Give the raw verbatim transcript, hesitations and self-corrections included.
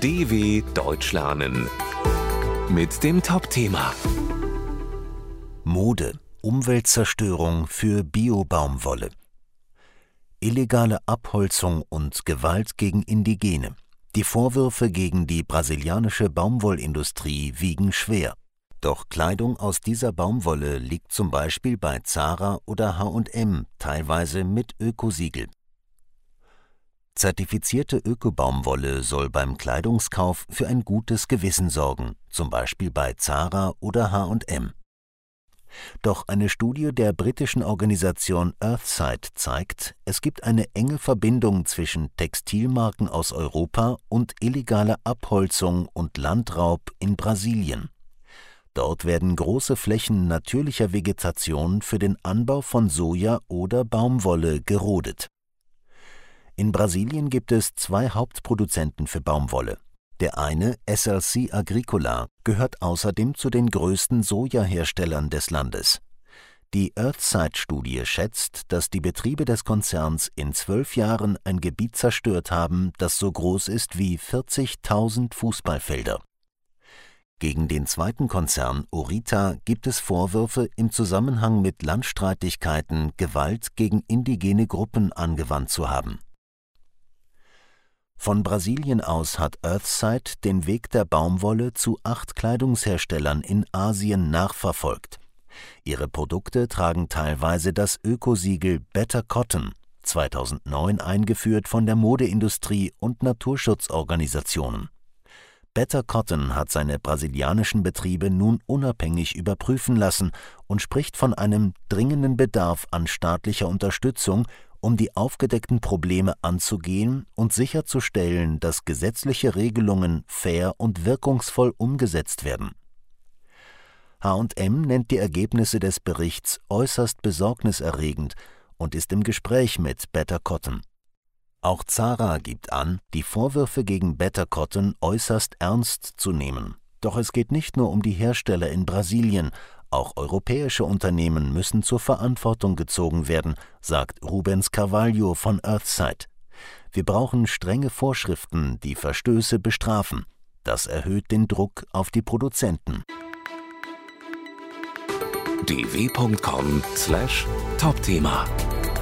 D W Deutsch lernen mit dem Top-Thema Mode, Umweltzerstörung für Bio-Baumwolle. Illegale Abholzung und Gewalt gegen Indigene. Die Vorwürfe gegen die brasilianische Baumwollindustrie wiegen schwer. Doch Kleidung aus dieser Baumwolle liegt zum Beispiel bei Zara oder H und M teilweise mit Ökosiegel. Zertifizierte Ökobaumwolle soll beim Kleidungskauf für ein gutes Gewissen sorgen, zum Beispiel bei Zara oder H und M. Doch eine Studie der britischen Organisation Earthside zeigt, es gibt eine enge Verbindung zwischen Textilmarken aus Europa und illegaler Abholzung und Landraub in Brasilien. Dort werden große Flächen natürlicher Vegetation für den Anbau von Soja oder Baumwolle gerodet. In Brasilien gibt es zwei Hauptproduzenten für Baumwolle. Der eine, S L C Agrícola, gehört außerdem zu den größten Sojaherstellern des Landes. Die Earthside-Studie schätzt, dass die Betriebe des Konzerns in zwölf Jahren ein Gebiet zerstört haben, das so groß ist wie vierzigtausend Fußballfelder. Gegen den zweiten Konzern, Ourita, gibt es Vorwürfe, im Zusammenhang mit Landstreitigkeiten Gewalt gegen indigene Gruppen angewandt zu haben. Von Brasilien aus hat Earthside den Weg der Baumwolle zu acht Kleidungsherstellern in Asien nachverfolgt. Ihre Produkte tragen teilweise das Ökosiegel Better Cotton, zweitausendneun eingeführt von der Modeindustrie und Naturschutzorganisationen. Better Cotton hat seine brasilianischen Betriebe nun unabhängig überprüfen lassen und spricht von einem dringenden Bedarf an staatlicher Unterstützung, um die aufgedeckten Probleme anzugehen und sicherzustellen, dass gesetzliche Regelungen fair und wirkungsvoll umgesetzt werden. H und M nennt die Ergebnisse des Berichts äußerst besorgniserregend und ist im Gespräch mit Better Cotton. Auch Zara gibt an, die Vorwürfe gegen Better Cotton äußerst ernst zu nehmen. Doch es geht nicht nur um die Hersteller in Brasilien, auch europäische Unternehmen müssen zur Verantwortung gezogen werden, sagt Rubens Carvalho von Earthside. Wir brauchen strenge Vorschriften, die Verstöße bestrafen. Das erhöht den Druck auf die Produzenten. d w punkt com slash Top-Thema